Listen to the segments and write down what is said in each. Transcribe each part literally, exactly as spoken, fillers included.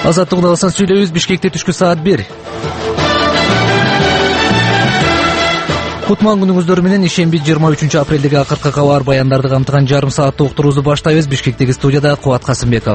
Азаттык даласын сүйлөйбүз. Бишкекте түшкү саат бир. Кутман күнүңүздөр менен ишемби жыйырма үчүнчү апрелдеги акыркы кабар баяндарды камтыган жарым сааттык уктуруубузду баштайбыз. Бишкектеги студияда Кубат Касымбеков.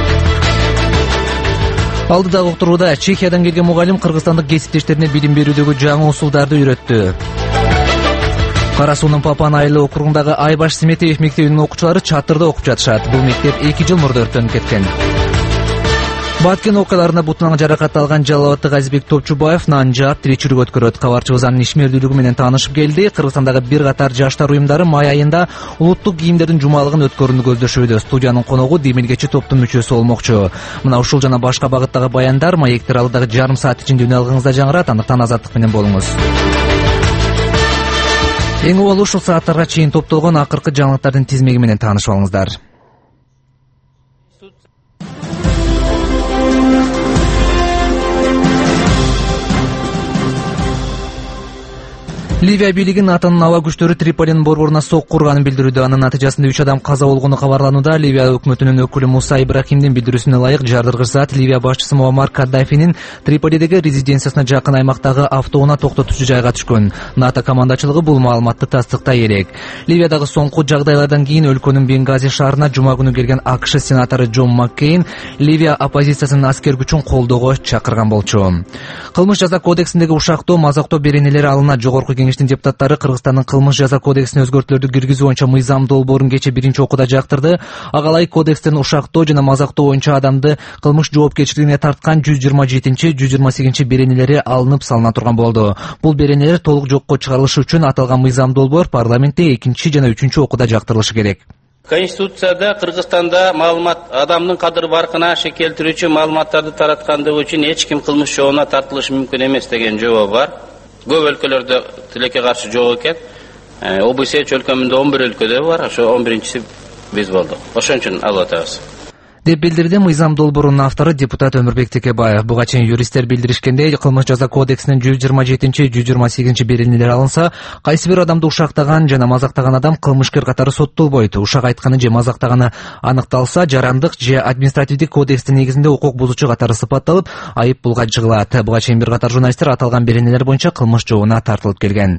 Алдыдагы уктурууда Чехиядан келген мугалим кыргызстандык кесиптештерине билим берүүдөгү жаңы усулдарды үйрөттү. Кара суунун Папан айылы округундагы Айбаш Сметеев мектебинин окуучулары чатырда окуп жатышат. Бул мектеп эки жыл мурда өрттөнүп кеткен. Баткен окуяларында бутунан жаракат алган Жалал абаддык Азизбек Топчубаев нан жаап тиричилик өткөрөт. Кабарчыбыз анын ишмердүүлүгү менен таанышып келди. Кыргызстандагы бир катар жаштар уюмдары май айында улуттук кийимдердин жумалыгын өткөрүүнү көздөшүүдө. Студиянын коногу демилгечи топтун мүчөсү болмокчу. Мына ушул жана башка багыттагы баяндар маектер алдыдагы жарым саат ичинде үн алгыңызда жаңырат. Андыктан азаттык менен болуңуз. Эң убалы ушул сааттарга чейин топтолгон акыркы жаңылыктардын тизмеги менен таанышып алыңыздар. Ливия бийлиги НАТОнун аба күчтөрү Триполинин борборуна сокку урганын билдирүүдө. Анын натыйжасында үч адам каза болгону кабарланууда. Ливия өкмөтүнүн өкүлү Муса Ибрахимдин билдирүүсүнө ылайык, жардыргыч зат Ливия башчысы Муаммар Каддафинин Триполидеги резиденциясына жакын аймактагы автоунаа токтотуучу жайга түшкөн. НАТО командачылыгы бул маалыматты тастыктай элек. Ливиядагы соңку жагдайлардан кийин өлкөнүн Бенгази шаарына жума күнү келген АКШ сенатору Джон Маккейн Ливия оппозициясынын аскер күчүн колдоого чакырган болчу. Кылмыш жаза кодексиндеги ушактоо, мазактоо беренелери алына. Жогорку депутаттары Кыргызстандын кылмыш жаза кодексине өзгөртүүлөрдү киргизүү боюнча мыйзам долбоорун кече биринчи окууда жактырды. Агалай кодекстен ушактоо жана мазактоо боюнча адамды кылмыш жоопкерчилигине тарткан жүз жыйырма жетинчи, жүз жыйырма сегизинчи беренелери алынып салына турган болду. Бул беренелер толук жокко чыгарылышы үчүн аталган мыйзам долбоор парламентте экинчи жана үчүнчү окууда жактырылышы керек. Конституцияда Кыргызстанда маалымат адамдын кадыр баркына ашык келтирүүчү маалыматтарды тараткандыгы үчүн эч ким кылмыш жообуна тартылышы мүмкүн эмес деген жобо бар. Көп өлкөлөрдө тилекке каршы жок экен. ОБС өлкөмүндө он бир өлкөдө бар, ошо он биринчиси биз болдук. Ошон үчүн алып атабыз. Деп билдирди мыйзам долбоорунун автору депутат Өмүрбек Текебаев. Буга чейин юристтер билдиришкендей, кылмыш жаза кодексинин жүз жыйырма жетинчи, жүз жыйырма сегизинчи беренелери алынса, кайсы бир адамды ушактаган жана мазактаган адам кылмышкер катары соттолбойт. Ушак айтканы же мазактаганы аныкталса, жарандык же административдик кодекстин негизинде укук бузуучу катары сыпатталып, айып пулга жыгылат. Буга чейин бир катар журналисттер аталган беренелер боюнча кылмыш жообуна тартылып келген.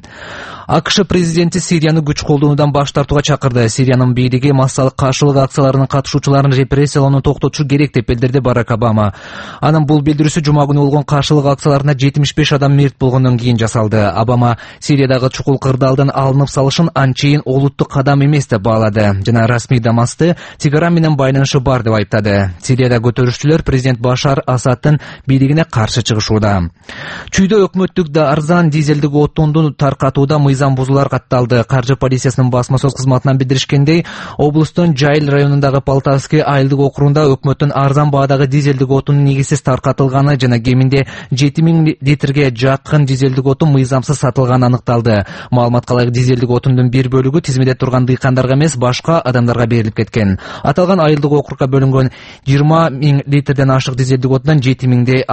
АКШ президенти Сирияны күч колдонуудан баш тартууга чакырды. Сириянын бийлиги массалык каршылык акцияларынын катышуучуларын репрессиялоону токтотушу керек деп билдирди Барак Обама. Анын бул билдирүүсү жума күнү болгон каршылык акцияларында жетимиш беш адам мерт болгондон кийин жасалды. Обама Сириядагы чукул кырдаалдын алынып салышын анчейин олуттук кадам эмес деп баалады жана расмий Дамасты Тегеран менен байланышы бар деп айыптады. Сирияда көтөрүшчүлөр президент Башар Асадтын бийлигине каршы чыгышууда. Чүйдө өкмөттүк да арзан дизелдик отунду таркатууда мыйзам бузуулар катталды. Каржы полициясынын басма сөз кызматынан билдиришкендей, облустун Жайыл районундагы Полтавский айылдык округунда өкмөттүн арзан баадагы дизелдик отунун негизсиз таркатылганы жана кеминде жети миң литрге жакын дизелдик отун мыйзамсыз сатылганы аныкталды. Маалыматка ылайык, дизелдик отундун бир бөлүгү тизмеде турган дыйкандарга эмес, башка адамдарга берилип кеткен. Аталган айылдык округга бөлүнгөн жыйырма миң литрден ашык дизелдик отундан жети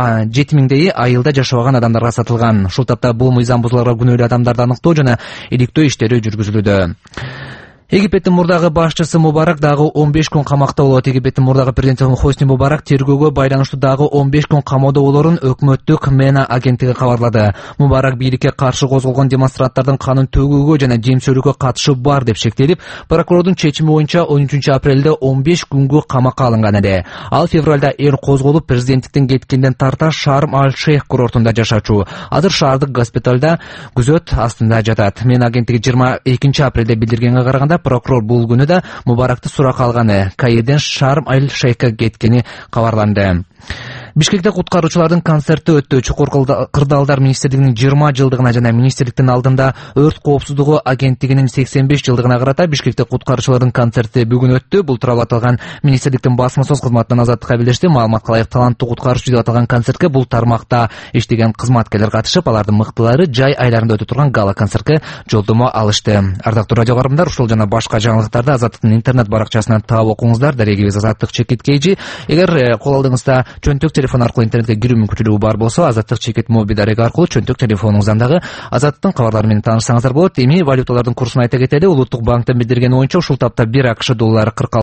миңдейи айылда жашабаган адамдарга сатылган. Ушул тапта бул мыйзам бузууларга күнөөлүү адамдарды аныктоо жана иликтөө иштери жүргүзүлүүдө. Египеттин мурдагы башчысы Мубарак дагы он беш күн камакта болот. Египеттин мурдагы президенти Хосни Мубарак тергөөгө байланыштуу дагы он беш күн камоодо болорун өкмөттүк Мена агенттиги кабарлады. Мубарак бийликке каршы козголгон демонстранттардын канын төгүүгө жана жемсөөлүккө катышы бар деп шектелип, прокурордун чечими боюнча он үчүнчү апрелде он беш күнгө камакка алынган эди. Ал февралда эл козголуп, президенттиктен кеткенден тарта Шарм аль-Шейх курортунда жашачу. Азыр шаардык госпиталда күзөт астында жатат. Мена агенттиги жыйырма экинчи апрелде билдиргенге караганда, прокурор бул күнү да Мубаракты суракка алганы, Каирден Шарм аль-Шейхке кеткени кабарланды. Бишкекте куткаруучулардын концерти өттү. Чукур кырдаалдар министрлигинин жыйырма жылдыгына жана министрликтин алдында өрт коопсуздугу агенттигинин сексен беш жылдыгына карата Бишкекте куткаруучулардын концерти бүгүн өттү. Бул тууралуу аталган министрликтин басма сөз кызматынан азаттыкка билдиришти. Маалыматка ылайык, таланттуу куткаруучу деп аталган концертке бул тармакта иштеген кызматкерлер катышып, алардын мыктылары жай айларында өтө турган гала концертке жолдомо алышты. Ардактуу радио көрөрмандар, ушул жана башка жаңылыктарды Азаттыктын интернет баракчасынан таап окуңуздар. Дарегибиз Азаттык чекит кейжи. Эгер кол алдыңызда чөнтөк телефон аркылуу интернетке кирүү мүмкүнчүлүгү бар болсо, Азаттык чекит моби дареги аркылуу чөнтөк телефонуңуздан дагы Азаттыктын кабарлары менен таанышсаңыздар болот. Эми валюталардын курсун айта кетели. Улуттук банктын билдиргени боюнча ушул тапта бир АКШ доллары кырк